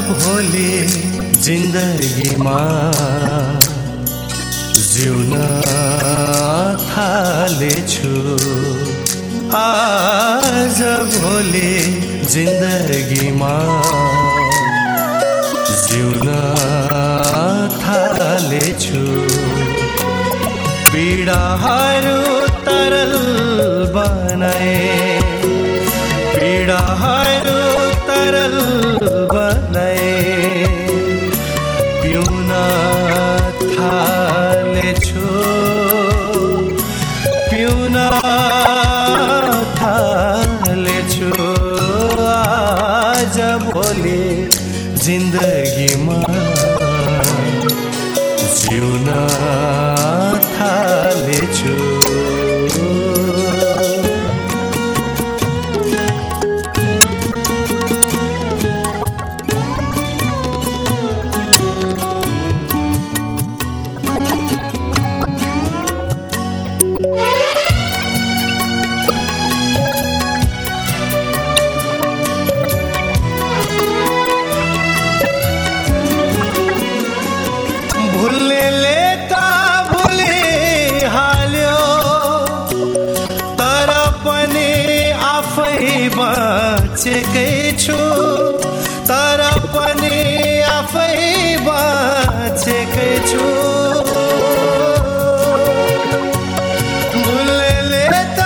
भोलि जिन्दगीमा जिउन थालेछु। आज भोलि जिन्दगीमा जिउन थालेछु। पीडाहरू तरल बनाए, पीडाहरू तरल बनाए, पिउन थालेछु, पिउन थालेछु। आज भोलि जिन्दगीमा जिउन थालेछु। बाँचेकै छु, तर पनि आफै बाँचेकै छु। भुलले त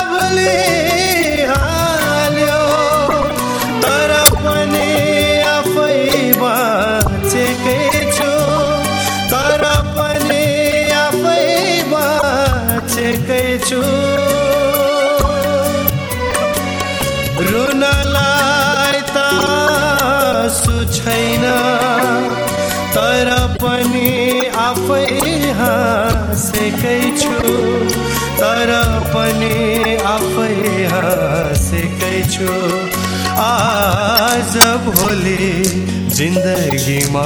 भुलिहाल्यो, तर पनि आफै बाँचेकै छु, तर पनि आफै बाँचेकै छु। रुनलाई त आँसु छैन, तर पनि आफै हाँसेकै छु, तर पनि आफै हाँसेकै छु। आज भोलि जिन्दगीमा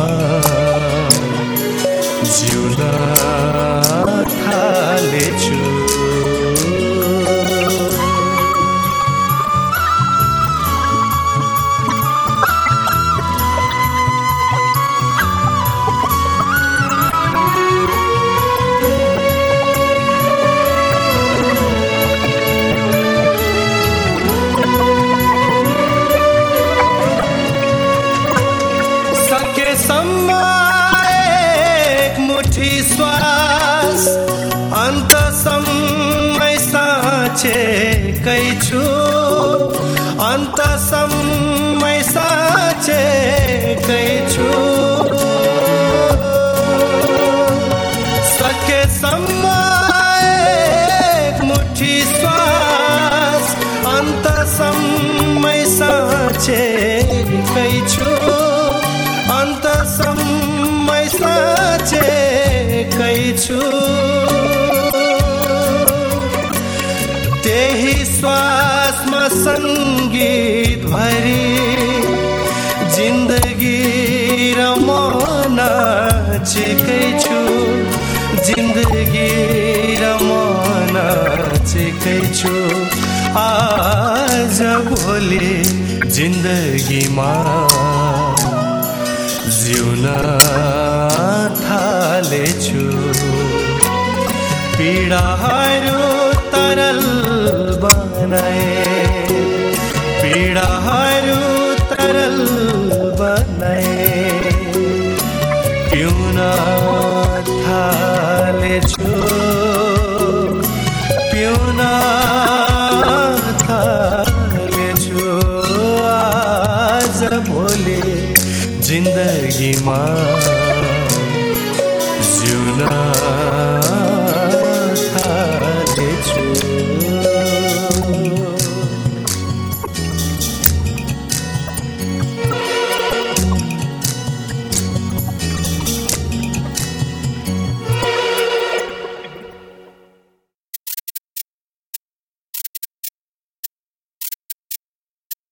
जिउन थालेछु। एक मुठी श्वास अन्तसम्म साँचेकै छु, अन्तसम्म साँचेकै छु। सकेसम्म एक मुठी श्वास अन्तसम्म साँचेकै छु, अन्तसम्म साँचेकै छु। त्यही श्वासमा सङ्गीत भरी जिन्दगी रमाउन नाचेकै छु, जिन्दगी रमाउन नाचेकै छु। आज भोलि जिन्दगीमा जिउन थालेछु। पीडाहरू तरल बनाए, पीडाहरू तरल बनाए, पिउन थालेछु, पिउन थालेछु। आज भोलि जिन्दगीमा